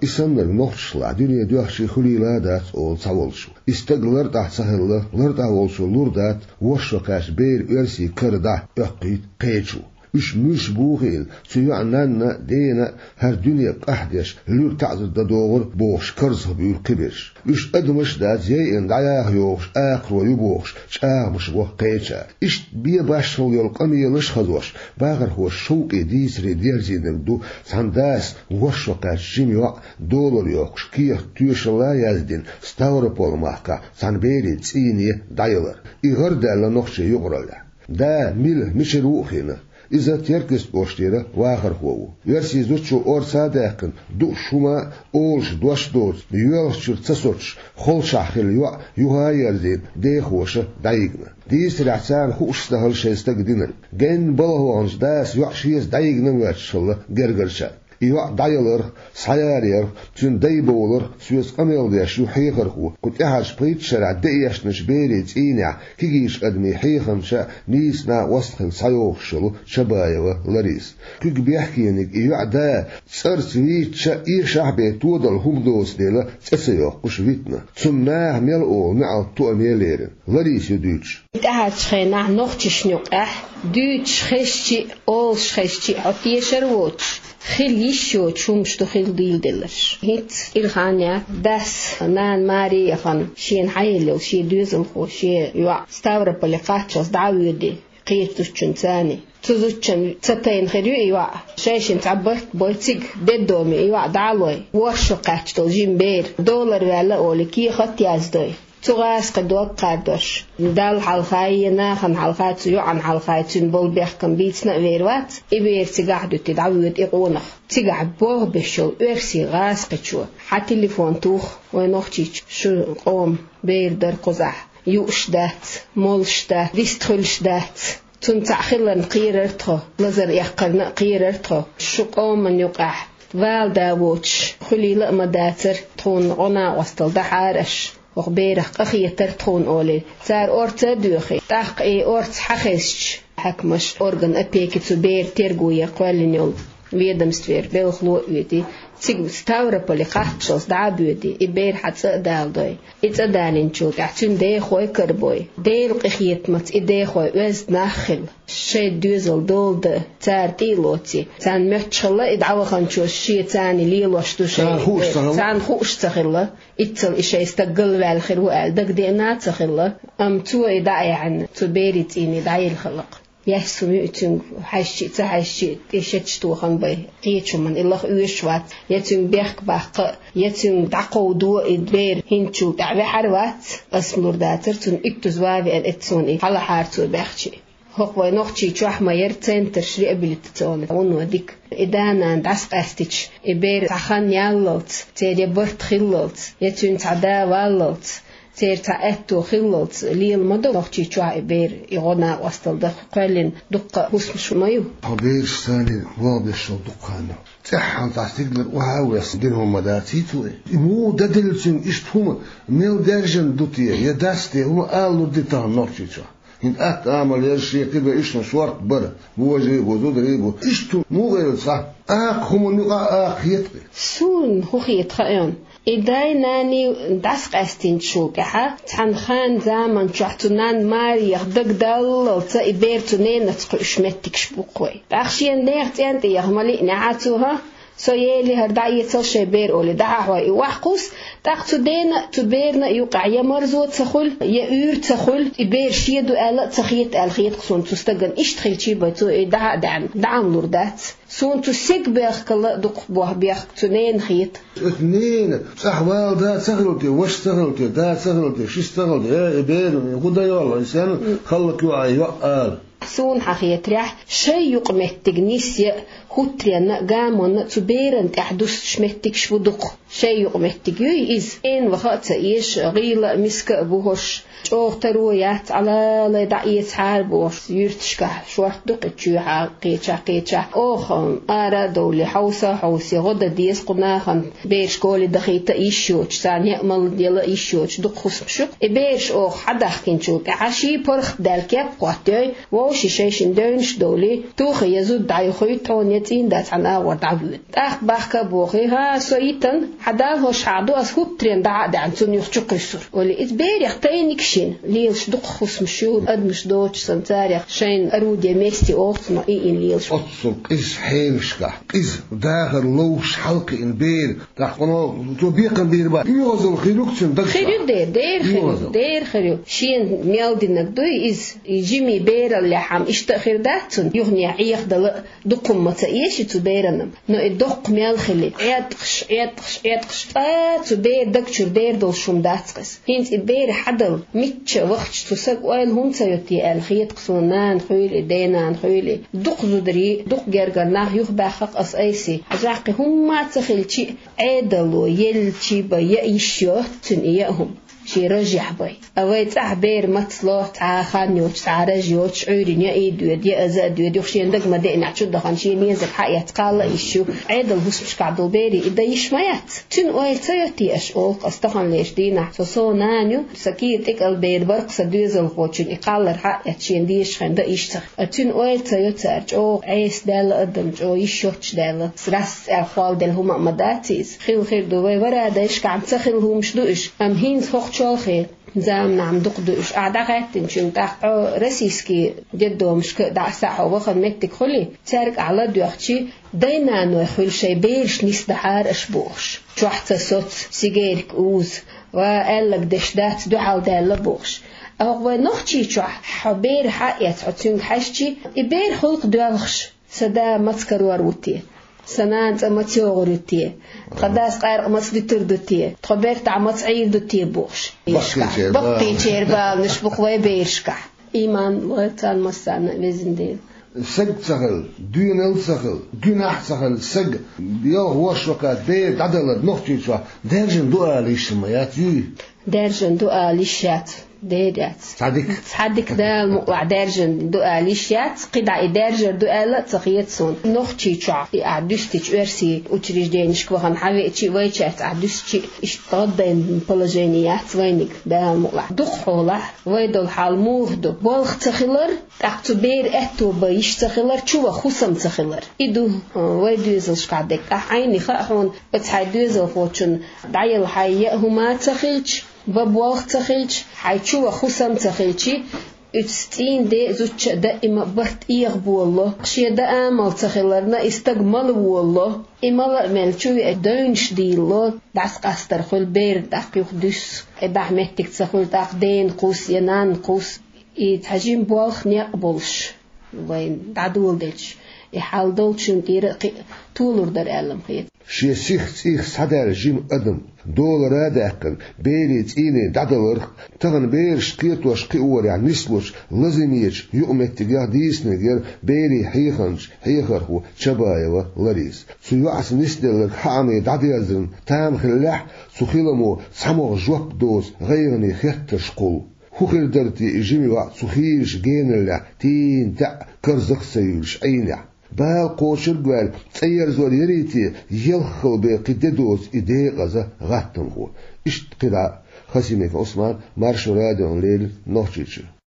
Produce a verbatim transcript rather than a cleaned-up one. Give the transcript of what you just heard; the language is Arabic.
İnsanlar noxşla dünya düyaşı xulilada ol savolşu. İstaglar da sahilla, larda olşu lurdat, woşşakaş bir örsi kırda öqit qeçu. Üç müş buğil, suyu'nanna deyna her dünya qahdeş, lür ta'zırda doğur boğuş, kırzı büyür kibir. Üç admış da zeyin dayaq yoğuş, aqroyu boğuş, çağmış boğ qeça. İşt bir başıl yol qamiyalış xazoş, bağır hoş şuqi disri derzidir du, sandas woşşaka jimyo dolur yoğuş, kiyah tüyşala yazdin, Stavropol mahka, sanberi tsini dayılır. İğır dælla noxşe yuqrala. Da mil mişeruğina. إذا تركز بوشتيرة واخر هو يرسي زوجو أور صادقن دو شما أولش دوش دوز يوش تسوتش خل شاخل يو يهاير زين ده خوش دايقنا ديس رعسان خوش استهل شيستقدينر جن بلهوانش داس يعشيز دايقنا واتشل جرجرشا يوع دايلر سيارير تون دايبولر سويس قميل ديش يحيخر هو كنت احاش بيت شرع دايش نشبيري تينع كيجيش قدمي حيخن شا نيسنا وسخن سيوخ شلو شبايوه لريس كيك بيحكينك يوع دا سر سويت شا ايه شعبي تودل هم دوس ديلا تسيوخ قشويتنا تسماه ميلقو معل تو ميليرن لريس يدوش احاش خينا نوختش نوق اح دوش خشتي اول خشتي عطيشر ووتش خيل يشو تشومشتو خيل ديل دلش هيت إلخانيا داس نان ماري يخان شين حيلو شي دوزل خو شي يوع ستاوربولي قاتشوس دعويدي قيتوش تشنتاني تزوجن تتين خيرو يوع شايشين تعبرت بويتيق ددومي يوع دعلوي وشو قاتشتو جيمبير دولار ولا أولي كي خط يازدوي تغاس قدوق قادوش دال حلقاينا خن حلقات يو عن حلقات بول بيحكم بيتنا ويروات إبير تقعدو تدعويد إقونخ تقعد بوه بشو إرسي غاس قتشو حتى تليفون توخ ونوختيش شو قوم بير در قزح يوش دات مولش دات ديستخلش دات تنتع خلن قيررتخو لزر يحقرنا قيررتخو شو قوم من يقح والدا ووتش خلي لقما داتر تخون غنا وستل دحارش وخبيره قخية ترتخون أولي صار أورت دوخي تحق إيه أورت حخيش حكمش أورغن أبيكي تبير ترجوية قوالين ويدمستوير بيخلو ويدي تيجو ستاوربولي قحتشوس دعبودي إبير حتى دالدوي إتدالين شوك أحتون دي خوي كربوي ديل قخيت مت إدي خوي وز ناخل شي دوزل دولد تار تيلوتي تان مهتشلا إدعوا خانشوش شي تاني ليلوشتو شي تان خوش تخلا إتل إشي استقل والخير وقال دق دينا تخلا أم تو إدعي عن تبيرت إني دعي الخلق يحسمي أتون حشي تحشي إيشتش توخن باي قيتشو من الله أوشوات يتون بيخ بحق يتون دعقو دو إدبير هنشو دعوي حروات أسمور داتر تون إكتوزوابي أن إتسون إيه حالا حارتو بيخشي هقوي نوختي تشوح ما يرتين تشريع بلتتون ونو ديك إدانا دعسق أستيش إبير تخان يالوت تيري برت خلوت يتون تعدا والوت تير تأتو خلط ليل مدو نختي شوع بير يغنى وصل دق قلن دق حسن شمايو حبير ثاني واضح شو دقانه تحن تعتقد وهاو يصدرهم مداتيتو مو ددلتن إشتهم ميل درجن دوتيه يداستي هم قالوا ديتان نختي شوع إن أت عمل يرشي كده إيش نشوارت برا هو جيبه زود ريبه إيشتو مو غير صح آخ هم نقا آخ يتقي سون هو يتقيون إداي ناني داسق أستين شوكها تحن خان زامن شحتنان ماري يخدق دل تا إبيرتونين نتقو إشمتك شبوقوي تأخشين ليخت أنت يهملي نعاتوها سو يلي هردعي تلشي بير أولي دعاهوا يوحقوس تاقتو دينا تبيرنا يوقع يمرزو تخل يأور تخل إبير شيدو ألا تخيط الخيط قصون تستقن إش تخيل شي بيتو دعا دعم دعم لوردات سون تسيق بيخ كلا دق بوه بيخ تنين خيط اثنين صح والدا سهلتي وش سهلتي دا سهلتي شي سهلتي يا إبير يقول دا يوالله إنسان خلق يوعي يوقال سون حقيقة ريح شيء يقمتك نسيا هوترينا قامون تبيرن تحدث شمتك شودق شيء يقمتك يز إن وقت إيش غيل مسك أبوهش شوخ ترويات على لدعية حاربوش يرتشكه شوخ دق تشوها قيتشا قيتشا أوخم أرى دولي حوسا حوسي غدا ديس قناخن بيرش قولي دخيطة إيشوش سان يأمل ديلا إيشوش دق خصم شق بيرش أوخ حدخ كنشوك عشي برخ دالكيب قواتي وش شيشن دونش دولي توخي يزود دايخوي تونيتين دات عنا وردعود أخ بخك بوخي ها سويتن حدال هوش عدو أسهوب ترين دع دعن تون يخشق يسر ولي إتبير يختين كشين ليلش دق خص مشود أدمش دوتش سنتاريخ شين أرودي ميستي أوتنا إين ليلش أتصل إز حيلشكا إز داخل لوش حلق إن بير تحقنا توبيقن بير با يوزل خيروكشن دكشا خيرو دير دير خيرو دير خيرو شين ميالدي نقدوي إز يجيمي بير اللي حام إشتخير داتون يغني عيق دل دقم متأيش تبيرنم نو الدق ميال خلي عيادقش عيادقش عيادقش آه تبير دكتور دير دول شوم داتقس هينت البير حدل ميتش وقت تسق وين هم سيوتي الخيط قصونان خيل إدينان خيل دق زدري دق جرجرناه يخبع خق أس أيسي حجاقي هم ما تخلتي عدلو يلتي بيأيشيوت تنيهم شي رجح باي اويت احبير مطلوح تاع خانيوش تاع رجيوش عورين يا ايدو يا ازاد يا دوخشين دق ما دقنا تشد خانشي نيزك حق يتقال يشو عيدل هوس مش قعدو بيري ادا يشميات تن اويل تيوتي اش اوق استخن ليش دينا سو نانيو سكيت اك البير برق سدوزل خوتشن اقال حق يتشين ديش خند يشتخ تن اويل تيوتي ارج او عيس دال قدم جو يشوتش دال راس الخوال دل هما مداتيز خيل خير دوي ورا داش كان تخيل هم شدوش ام هين شال خير زام نعم دقدوش أعداء تنشون تاع رسيسكي جدو مش كدع ساحة وخد متك خلي تارك على دوختي دينا نو خل شي بيرش نستحار أشبوخش شو حتى صوت سيجارك أوز وقالك دشدات دعال دال بوخش أو نختي شو حبير حقيت عتون حشتي يبير خلق دوالخش سدا متكرور وتي سنان تمتيوغرتي قداس قار مصدي تردتي تخبر تاع مصعير دتي بوش بقي تشيربا نشبق وي بيرشكا ايمان وتان مسانا لازندين سج سهل دينل سهل جناح سهل سج بيو وش وقت بيت عدل نختي شو درجن دو ليش ميات يي درجن دو ليشات ديرات صدق صدق ده مقع درجن دو ليشات قدع درجر دو لا تقيت سون نختي تشع ادستي ارسي وتريج دينش كوخن حوي تشي ويچات ادستي اشتغدن بولوجينيات وينك ده مقع دخوله ويدل حال موغدو بولخ تخلر اعتبر اتو بايش تخلر شو خصم تخلر يدو ويدوزل قعدك عيني خاحون بتحدوزل فوتشن دايل حيهما تخلش ببوخ تخلش حيشو خصم تخلشي اتستين دي زوتش دائما برت يغبو الله شي دا امل تخلرنا استقمل والله اما مل شو دونش دي الله داس قاستر خل بير داق يخدس ابا محتك تخل داق دين قوس ينان قوس يتحجم بوخ نيقبلش وين دعدول دلش يحال دولشن دير طولر در علم خيط شي سيخ سيخ صدر جيم أدم دول رادقن بيريت إني دادلر تغن بيرش قيت وش قيور يعني نسلوش لازم يج يؤمن اتجاه ديس نجر بيري حيخنش حيخر هو شبايوه لريس سيوعس نسلك حامي داديزن تام خلاح سخيلمو سمو جوب دوس غيرني خيت شقول هو خير درتي جيمي وقت سخيرش جين الله تين تا كرزق سيوش أينع بال قوشر قوال تسير زور يريتي يلخل بقددوس إدي غزة غاتم هو اشت قدع خسيمك عثمان مارش راديون ليل نوشيش